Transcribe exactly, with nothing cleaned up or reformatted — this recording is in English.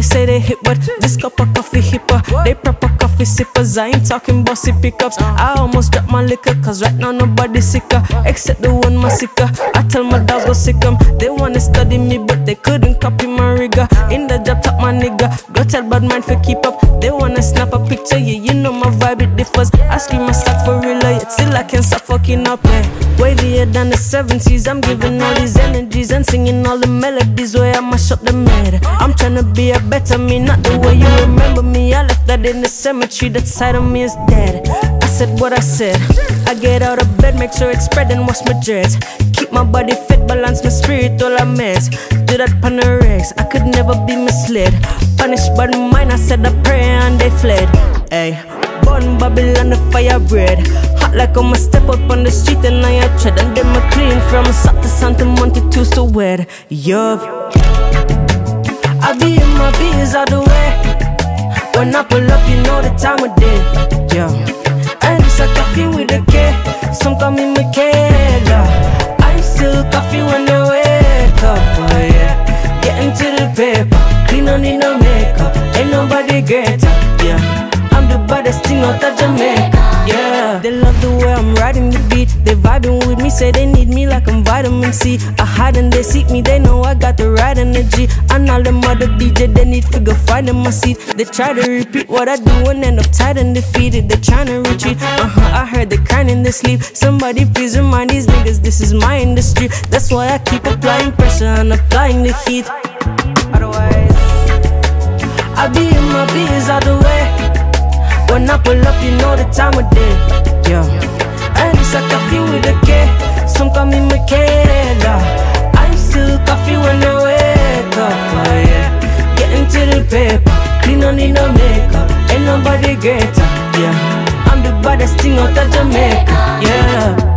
they say they hip, but this cup of coffee hipper. They proper coffee sippers, I ain't talking bossy pickups. I almost dropped my liquor, cause right now nobody's sicker, except the one massacre. I tell my dogs go sick 'em. They wanna study me, but they couldn't copy my rigor. In the job, top my nigga. Go tell bad mind for keep up. They wanna snap a picture, yeah, you know my vibe, it differs. I scream my stuff for real, yet still I can't stop fucking up, eh. Wavier than the seventies, I'm giving all these energies and singing all the melodies where I mash up the murder. I'm tryna be a better me, not the way you remember me. I left that in the cemetery, that side of me is dead. I said what I said. I get out of bed, make sure it's spread and wash my dreads. Keep my body fit, balance my spirit, all I mess. Do that pan the regs, I could never be misled. Punished by the mind, I said a prayer and they fled. Ay, born Babylon the fire bread. Hot like I'ma step up on the street and I tread. And then I clean from South to Santa Monte to so wet. Yup, I be in my biz all the way. When I pull up, you know the time of day. Yeah, and it's a coffee with a K. Some call me Michaela. I'm still coffee when they wake up. Oh yeah, getting to the paper. Clean, don't need no makeup. Ain't nobody greater. Yeah, I'm the baddest thing out of Jamaica. Yeah, they love the way I'm riding the beat. They vibing with me, say they need me like I'm vitamin C. I hide and they seek me, they know I got the right energy. And all them other D J, they need figure find in my seat. They try to repeat what I do and end up tired and defeated. They tryna retreat, uh-huh, I heard they crying in their sleep. Somebody please remind these niggas this is my industry. That's why I keep applying pressure and applying the heat. Otherwise, I be in my biz all the way. When I pull up, you know the time of day. Yeah, and it's a coffee with a K. Some call me Michaela. I'm still coffee when I wake up. Oh yeah, getting to the paper. Clean, don't need no makeup. Ain't nobody greater. Yeah, I'm the baddest thing out of Jamaica. Yeah.